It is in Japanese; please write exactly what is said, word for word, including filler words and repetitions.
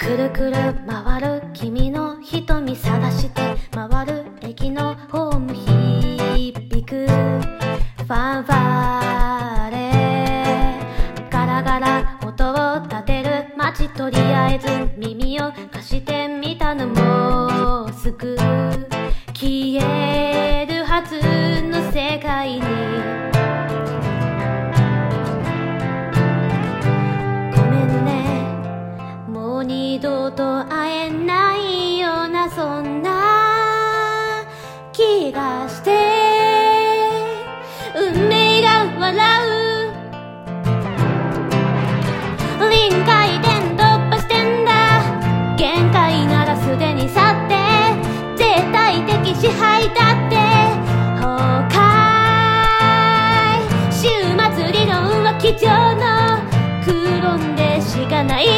くるくる回る君の瞳探して回る駅のホーム響くファンファーレガラガラ音を立てる街とりあえず耳を貸してみたのもうすぐ消えるはずの世界にごめんねもう二度と会えないようなそんな気がして運命が笑う臨界点突破してんだ限界ならすでに去って絶対的支配だって崩壊週末理論は机上のクローンでしかない